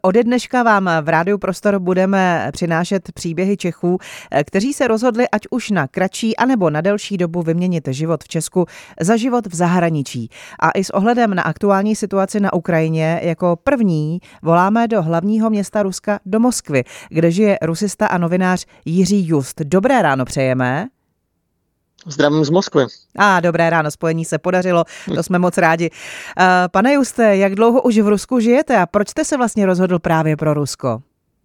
Ode dneška vám v Rádiu Prostor budeme přinášet příběhy Čechů, kteří se rozhodli ať už na kratší anebo na delší dobu vyměnit život v Česku za život v zahraničí. A i s ohledem na aktuální situaci na Ukrajině jako první voláme do hlavního města Ruska, do Moskvy, kde žije rusista a novinář Jiří Just. Dobré ráno přejeme. Zdravím z Moskvy. Dobré ráno, spojení se podařilo, to jsme moc rádi. Pane Juste, jak dlouho už v Rusku žijete a proč jste se vlastně rozhodl právě pro Rusko?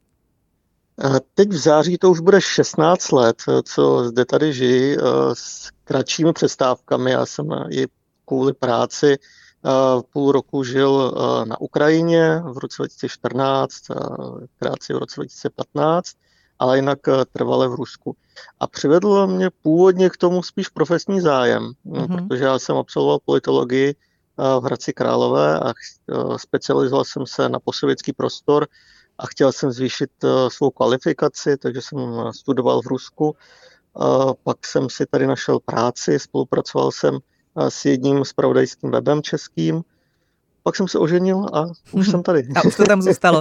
Teď v září to už bude 16 let, co zde tady žiji s kratšími přestávkami. Já jsem i kvůli práci půl roku žil na Ukrajině v roce 2014, krátce v roce 2015, ale jinak trvale v Rusku. A přivedl mě původně k tomu spíš profesní zájem, protože já jsem absolvoval politologii v Hradci Králové a specializoval jsem se na postsovětský prostor a chtěl jsem zvýšit svou kvalifikaci, takže jsem studoval v Rusku. Pak jsem si tady našel práci, spolupracoval jsem s jedním zpravodajským webem českým. Pak jsem se oženil a už jsem tady. A už to tam zůstalo.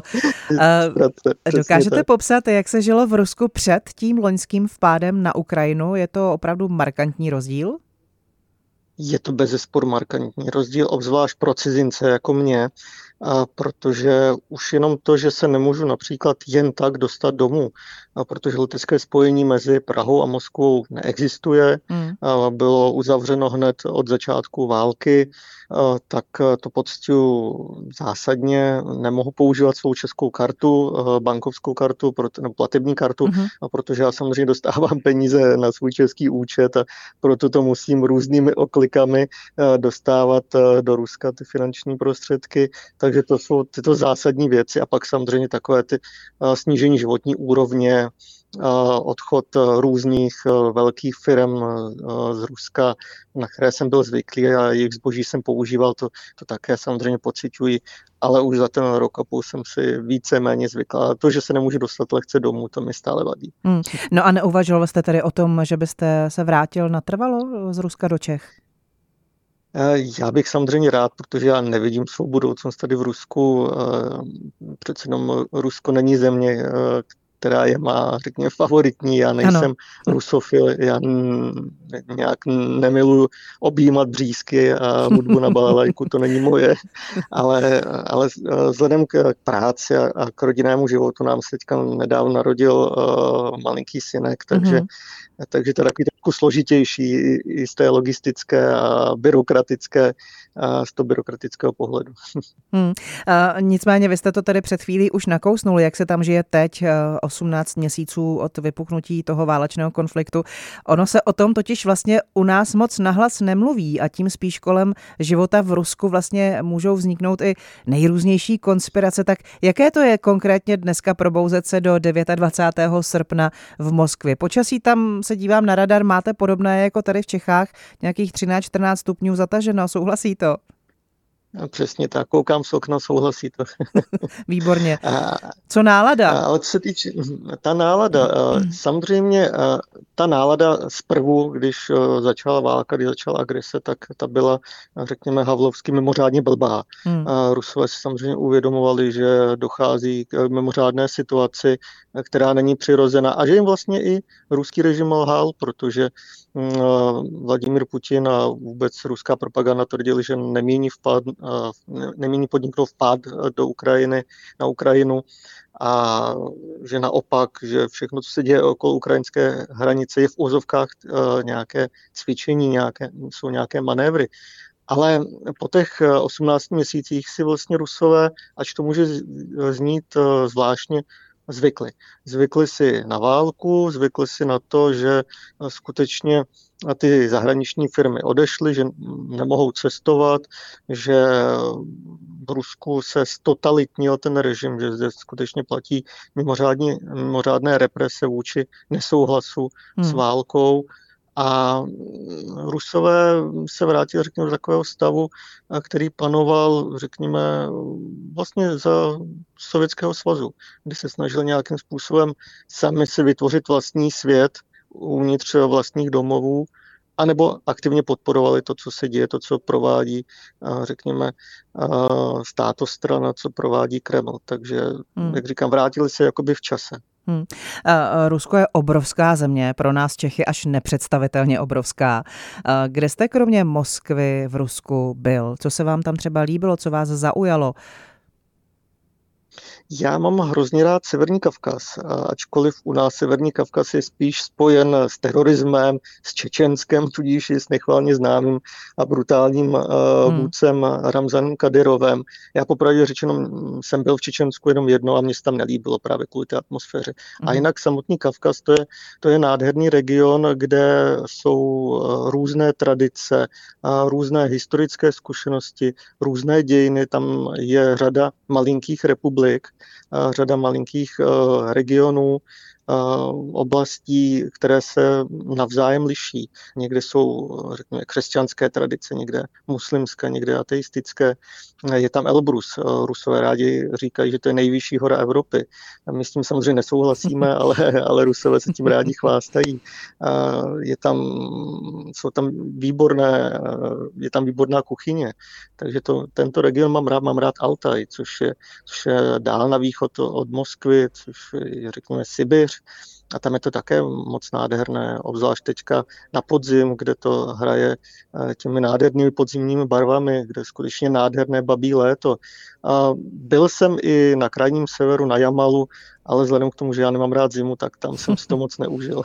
Dokážete popsat, jak se žilo v Rusku před tím loňským vpádem na Ukrajinu? Je to opravdu markantní rozdíl? Je to bezesporu markantní rozdíl, obzvlášť pro cizince jako mě, protože už jenom to, že se nemůžu například jen tak dostat domů, protože letecké spojení mezi Prahou a Moskvou neexistuje, bylo uzavřeno hned od začátku války, tak to pocťuji zásadně. Nemohu používat svou českou kartu, bankovskou kartu, nebo platební kartu, protože já samozřejmě dostávám peníze na svůj český účet a proto to musím různými oklikami dostávat do Ruska ty finanční prostředky. Takže to jsou tyto zásadní věci a pak samozřejmě takové ty snížení životní úrovně, odchod různých velkých firm z Ruska, na které jsem byl zvyklý a jejich zboží jsem používal, to také samozřejmě pociťuji, ale už za ten rok a půl jsem si víceméně zvykl. A to, že se nemůžu dostat lehce domů, to mi stále vadí. No a neuvažoval jste tedy o tom, že byste se vrátil natrvalo z Ruska do Čech? Já bych samozřejmě rád, protože já nevidím svou budoucnost tady v Rusku. Přece jenom Rusko není země, která je má, řekněme, favoritní. Já nejsem rusofil, já nějak nemiluju objímat břízky a hudbu na balalajku, to není moje. Ale vzhledem k práci a k rodinnému životu nám se teďka nedávno narodil malinký synek, takže to je takový trošku složitější i z té logistické a byrokratické, z toho byrokratického pohledu. Nicméně vy jste to tady před chvílí už nakousnul, jak se tam žije teď, 18 měsíců od vypuknutí toho válečného konfliktu. Ono se o tom totiž vlastně u nás moc nahlas nemluví a tím spíš kolem života v Rusku vlastně můžou vzniknout i nejrůznější konspirace. Tak jaké to je konkrétně dneska probouzet se do 29. srpna v Moskvě? Počasí tam, se dívám na radar, máte podobné jako tady v Čechách, nějakých 13-14 stupňů zataženo, souhlasí to? Přesně tak, koukám z okna, souhlasí to. Výborně. Co nálada? Ale co se týče, ta nálada, samozřejmě ta nálada zprvu, když začala válka, když začala agrese, tak ta byla, řekněme, havlovsky mimořádně blbá. Rusové si samozřejmě uvědomovali, že dochází k mimořádné situaci, která není přirozená a že jim vlastně i ruský režim lhal, protože Vladimír Putin a vůbec ruská propaganda tvrdili, že nemíní podniknout vpád do Ukrajiny, na Ukrajinu a že naopak, že všechno, co se děje okolo ukrajinské hranice, je v úzovkách nějaké cvičení, jsou nějaké manévry. Ale po těch 18 měsících si vlastně Rusové, ač to může znít zvláštně, Zvykli si na válku, zvykli si na to, že skutečně ty zahraniční firmy odešly, že nemohou cestovat, že v Rusku se ztotalitnil ten režim, že zde skutečně platí mimořádné represe vůči nesouhlasu s válkou. A Rusové se vrátili, řekněme, do takového stavu, který panoval, řekněme, vlastně za Sovětského svazu, kdy se snažili nějakým způsobem sami si vytvořit vlastní svět uvnitř vlastních domovů anebo aktivně podporovali to, co se děje, to, co provádí, řekněme, státostrana, co provádí Kreml. Takže, jak říkám, vrátili se jakoby v čase. Rusko je obrovská země, pro nás Čechy až nepředstavitelně obrovská. Kde jste kromě Moskvy v Rusku byl? Co se vám tam třeba líbilo, co vás zaujalo? Já mám hrozně rád Severní Kavkaz, ačkoliv u nás Severní Kavkaz je spíš spojen s terorismem, s Čečenskem, tudíž i s nechvalně známým a brutálním vůdcem Ramzanem Kadyrovem. Já popravdě řečeno jsem byl v Čečensku jenom jedno a mě se tam nelíbilo právě kvůli té atmosféře. A jinak samotný Kavkaz, to je nádherný region, kde jsou různé tradice, různé historické zkušenosti, různé dějiny, tam je řada malinkých republik, řada malinkých regionů, oblastí, které se navzájem liší. Někde jsou, řekněme, křesťanské tradice, někde muslimské, někde ateistické. Je tam Elbrus. Rusové rádi říkají, že to je nejvyšší hora Evropy. My s tím samozřejmě nesouhlasíme, ale Rusové se tím rádi chvástají. Je tam výborná kuchyně. Takže tento region mám rád Altaj, což je dál na východ od Moskvy, což je, řekněme, Sibiř. A tam je to také moc nádherné, obzvlášť teďka na podzim, kde to hraje těmi nádhernými podzimními barvami, kde je skutečně nádherné babí léto. A byl jsem i na krajním severu, na Jamalu, ale vzhledem k tomu, že já nemám rád zimu, tak tam jsem si to moc neužil.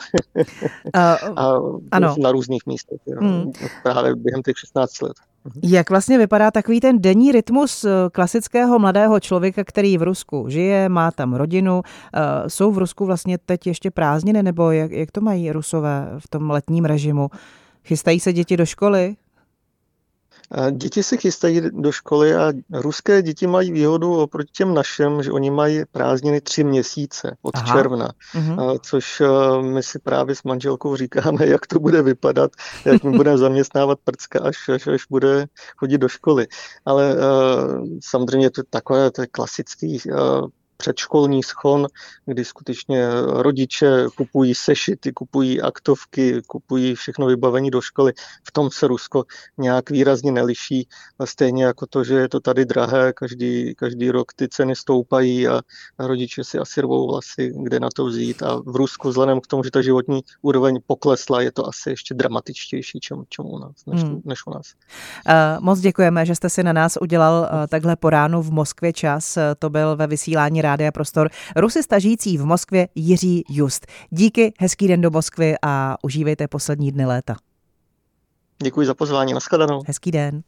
Ano. Na různých místech, právě během těch 16 let. Jak vlastně vypadá takový ten denní rytmus klasického mladého člověka, který v Rusku žije, má tam rodinu? Jsou v Rusku vlastně teď ještě prázdniny, nebo jak to mají Rusové v tom letním režimu? Chystají se děti do školy? Děti se chystají do školy a ruské děti mají výhodu oproti těm našem, že oni mají prázdniny 3 měsíce od června, což my si právě s manželkou říkáme, jak to bude vypadat, jak my budeme zaměstnávat prcka, až bude chodit do školy. Ale samozřejmě to je klasický předškolní schon, kdy skutečně rodiče kupují sešity, kupují aktovky, kupují všechno vybavení do školy. V tom se Rusko nějak výrazně neliší. Stejně jako to, že je to tady drahé, každý rok ty ceny stoupají a rodiče si asi rvou vlasy, kde na to vzít. A v Rusku vzhledem k tomu, že ta životní úroveň poklesla, je to asi ještě dramatičtější, čemu u nás, než u nás. Moc děkujeme, že jste si na nás udělal takhle po ránu v Moskvě čas. To byl ve vysílání Rádia Prostor rusista žijící v Moskvě Jiří Just. Díky, hezký den do Moskvy a užívejte poslední dny léta. Děkuji za pozvání, nashledanou. Hezký den.